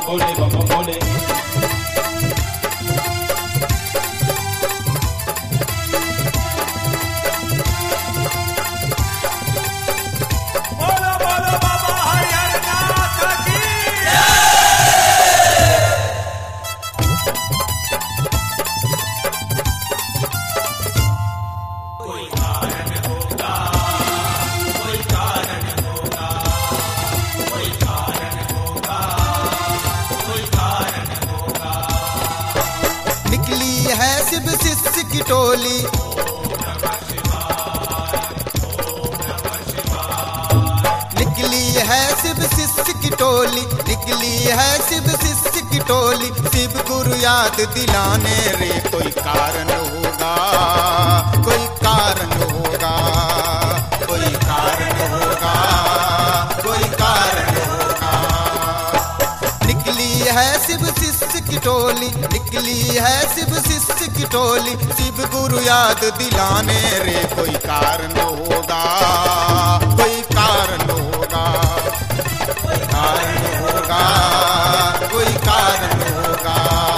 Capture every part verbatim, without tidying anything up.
भोले बम बम भोले। बोलो बोलो बाबा हरिहर नाथ की। कोई कारण होगा, कोई कारण होगा, कोई कारण होगा, कोई कारण होगा। निकली है शिव शिष्य की टोली, निकली है शिव शिष्य की टोली, निकली है शिव शिष्य की टोली। शिव गुरु याद दिलाने रे कोई कारण होगा, कोई कारण होगा, कोई कारण होगा, कोई कारण होगा। निकली है शिव शिष्य की टोली, निकली है शिव शिष्य की टोली। शिव गुरु याद दिलाने रे कोई कारण होगा, कोई कारण होगा, कोई कारण होगा, कोई कारण होगा।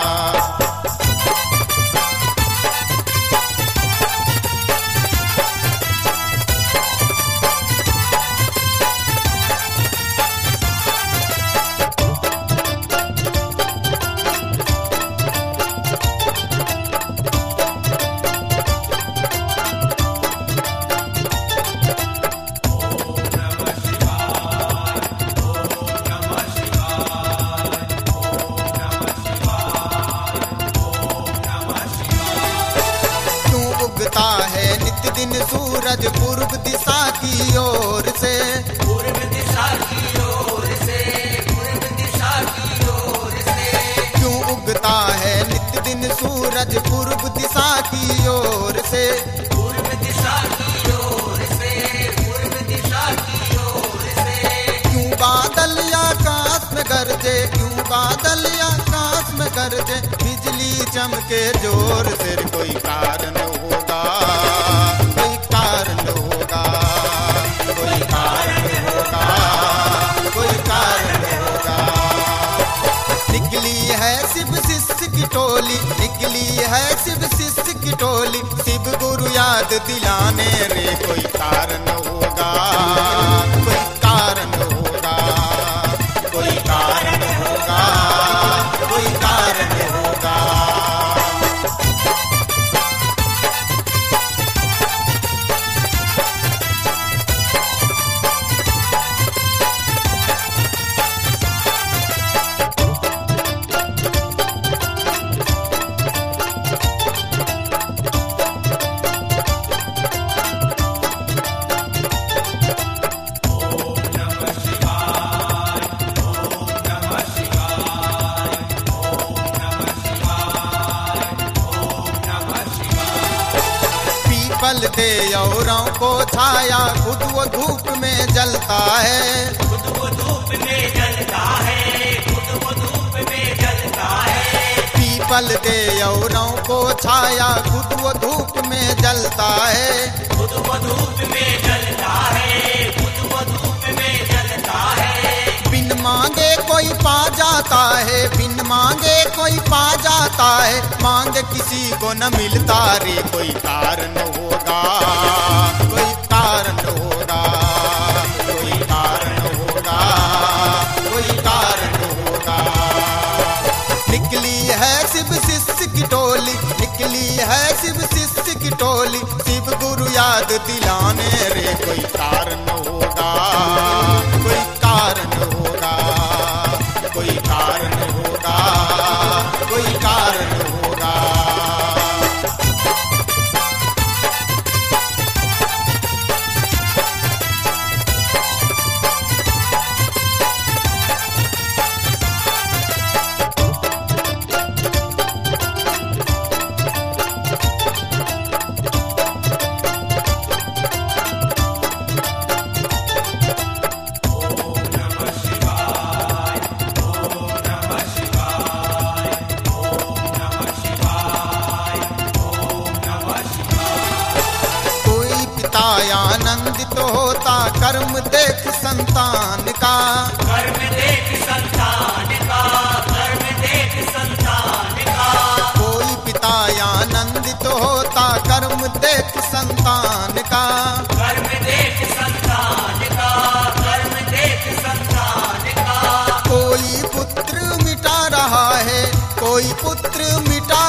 उगता है नित्य दिन सूरज पूर्व दिशा की ओर से, पूर्व दिशा की ओर से, पूर्व दिशा की ओर से। क्यों उगता है नित्य दिन सूरज पूर्व दिशा की ओर से। पूर्व दिशा की ओर से, पूर्व दिशा की ओर से। क्यों बादल आकाश में गरजे, क्यों बादल आकाश में गरजे। बिजली चमके जोर से कोई कारण होगा, कोई कारण होगा, कोई कारण होगा, कोई कारण होगा। निकली है शिव शिष्य की टोली, निकली है शिव शिष्य की टोली। शिव गुरु याद दिलाने रे कोई कारण होगा, कोई कारण होगा, कोई कारण होगा, कोई कारण होगा। पीपल दे औरों को छाया, खुद वो धूप में जलता है, खुद वो धूप में जलता है, खुद वो धूप में जलता है। पीपल दे औरों को छाया, खुद वो धूप में जलता है। खुद वो धूप में जलता है, खुद वो धूप में जलता है। बिन मांगे कोई पा जाता है, बिन मांगे कोई पा जाता है। मांग किसी को न मिलता रे कोई कारण होगा, कोई कारण होगा, कोई कारण होगा, कोई कारण होगा। निकली है शिव शिष्य की टोली, निकली है शिव शिष्य की टोली। शिव गुरु याद दिलाने रे कोई कारण होगा, कोई कारण होगा, कोई कारण होगा, कोई कारण होगा। आनंदित होता कर्म देख संतान का, कर्म देख संतान का,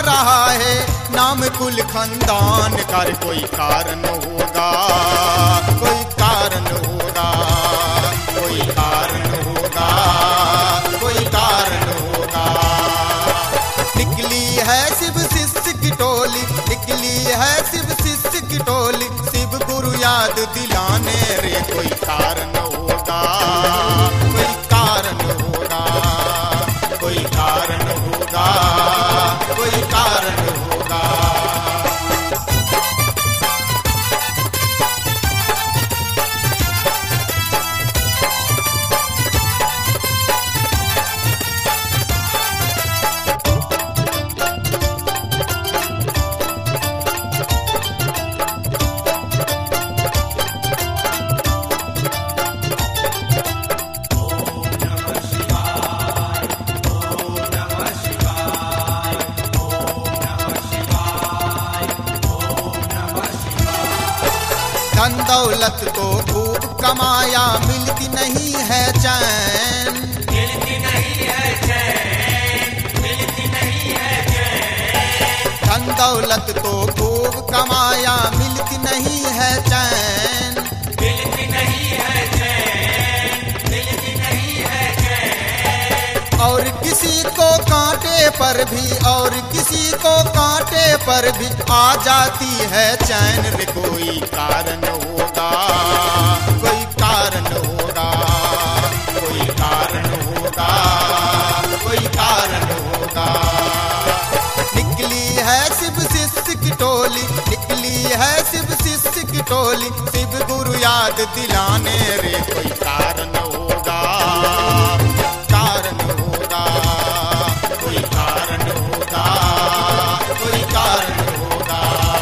रहा है नाम कुल खानदान का। कोई कारण होगा, कोई कारण होगा, कोई कारण होगा, कोई कारण होगा। निकली है शिव शिष्य की टोली, निकली है शिव शिष्य की टोली, शिव गुरु याद दिलाने रे। कोई कारण होगा, कोई कारण होगा, कोई कारण होगा, कोई कारण होगा। धन दौलत तो खूब कमाया, मिलती नहीं है चैन, मिलती नहीं है चैन, मिलती नहीं है चैन। धन दौलत तो खूब कमाया, मिलती नहीं है चैन, मिलती नहीं है चैन, मिलती नहीं है चैन। और किसी को कांटे पर भी, और किसी को कांटे पर भी आ जाती है चैन रे। कोई कारण होगा, कोई कारण होगा, कोई कारण होगा, कोई कारण होगा। निकली है शिव शिष्य की टोली, निकली है शिव शिष्य की टोली, शिव गुरु याद दिलाने रे। कोई कारण होगा, कारण होगा, कोई कारण होगा, कोई कारण होगा।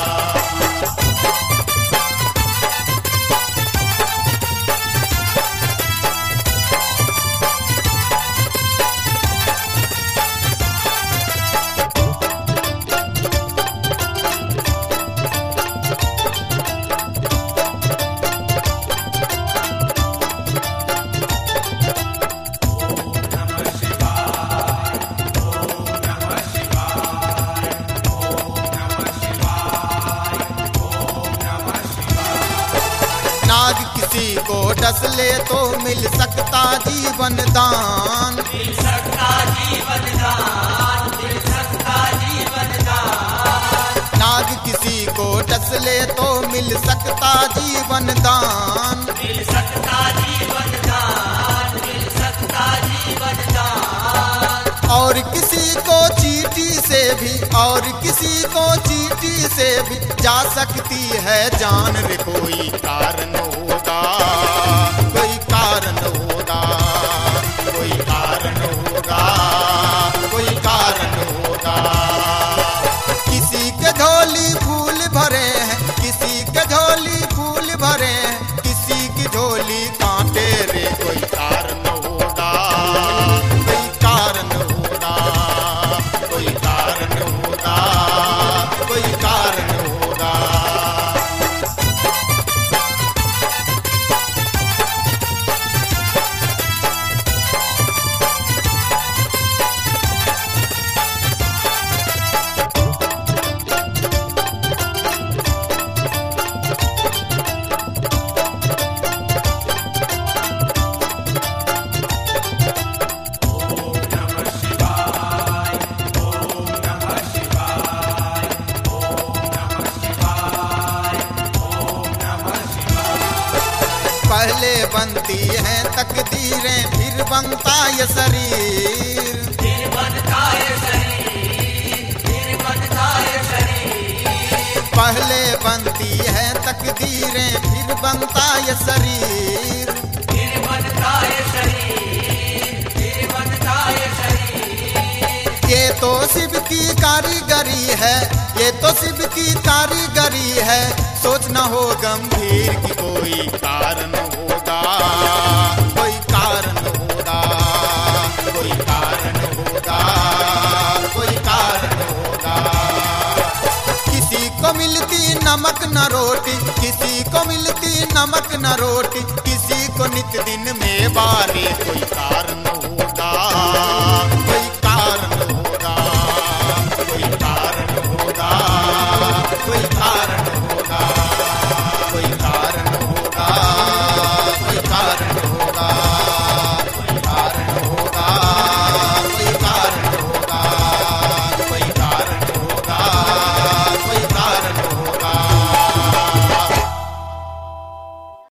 नाग किसी को डस ले तो मिल सकता जीवन दान, मिल सकता जीवन दान, मिल सकता जीवन दान। नाग किसी को डस ले तो मिल सकता जीवन दान, मिल सकता जीवन दान, मिल सकता जीवन दान। और किसी को चीटी से भी, और किसी को चीटी से भी जा सकती है जान रे। कोई कारण होगा, कोई कारण होगा, कोई कारण होगा, कोई कारण होगा। किसी के झोली फूल भरे हैं, किसी के झोली फूल भरे हैं, किसी की झोली कांटे रे। कोई कारण होगा, कोई कारण होगा, कोई कारण होगा, कोई कारण होगा। पहले बनती हैं तकदीरें, फिर बनता ये शरीर, फिर बनता है शरीर, फिर बनता है शरीर। पहले बनती हैं तकदीरें, फिर बनता ये शरीर, फिर बनता है शरीर, फिर बनता है शरीर। ये तो शिव की कारीगरी है, ये तो शिव की कारीगरी है। सोचना हो गंभीर कि कोई कारण होगा, कोई कारण होगा, कोई कारण होगा, कोई कारण होगा। किसी को मिलती नमक न रोटी, किसी को मिलती नमक न रोटी, किसी को नित दिन में बारे। कोई कारण होगा,